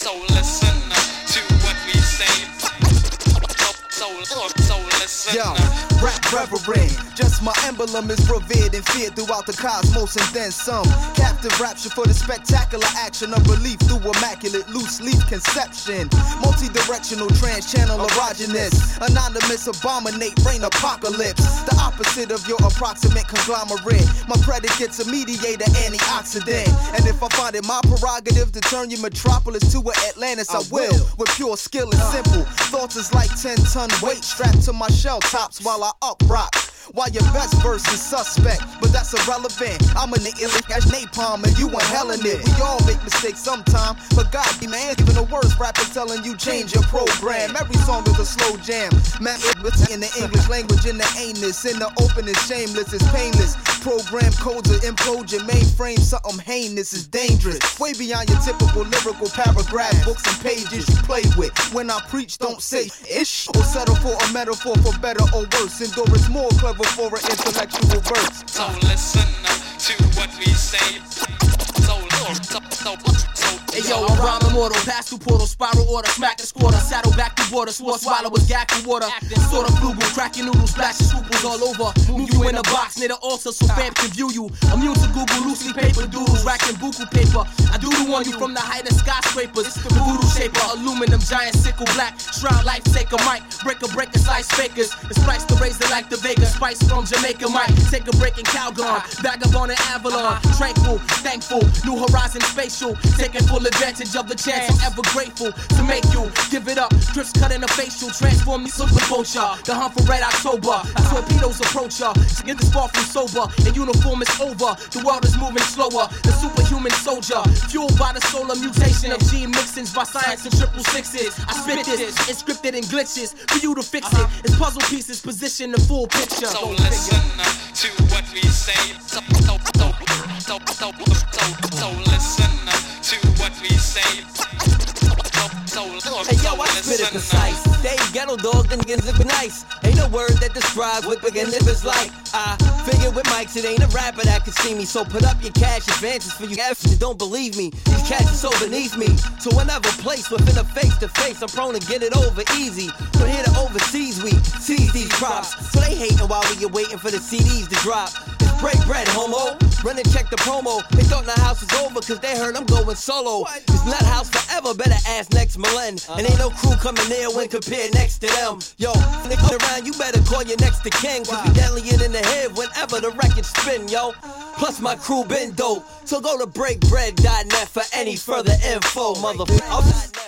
So listen to what we say. So listen. Yo, rap reverend, just my emblem is revered and feared throughout the cosmos and then some. Captive rapture for the spectacular action of relief through immaculate loose leaf conception. Multi-directional trans-channel erogenous, anonymous abominate brain apocalypse. The opposite of your approximate conglomerate. My predicate's a mediator, antioxidant. And if I find it my prerogative to turn your metropolis to an Atlantis, I will. With pure skill and simple thoughts is like 10-ton weight strapped to my shell tops while I up rock. While your best verse is suspect, but that's irrelevant. I'm an illic as napalm and you ain't hellin' it. We all make mistakes sometime, but God, man, even the worst rapper telling you change your program. Every song is a slow jam. Man, in the English language, in the anus, in the open is shameless, it's painless. Program codes will implode your mainframe, something heinous is dangerous. Way beyond your typical lyrical paragraph, books and pages you play with. When I preach, don't say ish, or settle for a metaphor for better or worse. Endurance more clever for an intellectual verse. So listen to what we say. Hey yo, I'm rhyme immortal, pass through portal, spiral order, smack the squatter, saddle back to water, swallow with gag to water, sort of flugel, cracking noodles, splashing swooples all over, move you in a box near the altar so fam can view you, immune to Google, loosely paper doodles, racking buku paper, I doodle on you from the height of skyscrapers, the voodoo shaper, aluminum giant sickle black, shroud life, take a mic, breaker, slice fakers, the splice the razor like the Vega, spice from Jamaica, mic, take a break in Calgon, vagabond and Avalon, tranquil, thankful, new horizon spatial, taking full advantage of the chance. I'm ever grateful to make you give it up. Drips cut in a facial, transform me super vulture. The hunt for red October. Torpedoes approach her. To get this far from sober, and uniform is over. The world is moving slower. The superhuman soldier, fueled by the solar mutation of gene mixins by science and triple sixes. I spit this, it's scripted in glitches for you to fix it. It's puzzle pieces, position the full picture. So listen to what we say. So listen to what we say. Hey yo, I spit it precise. They ghetto dog and get it nice. Ain't no word that describes what big and is like. I figure with mics, it ain't a rapper that can see me. So put up your cash advances for you F's that don't believe me. These cats are so beneath me. So whenever placed within a face to face, I'm prone to get it over easy. But here to overseas, we seize these props. So they hating while we are waiting for the CDs to drop. It's break bread, homo. Run and check the promo. They thought the house was over cause they heard I'm going solo. It's not house forever, better ask next millenn. And ain't no crew coming near when compared next to them. Yo, niggas around, you better call your next of kin. Cause we deadly in the head whenever the record spin, yo. Plus my crew been dope. So go to breakbread.net for any further info, motherfucker.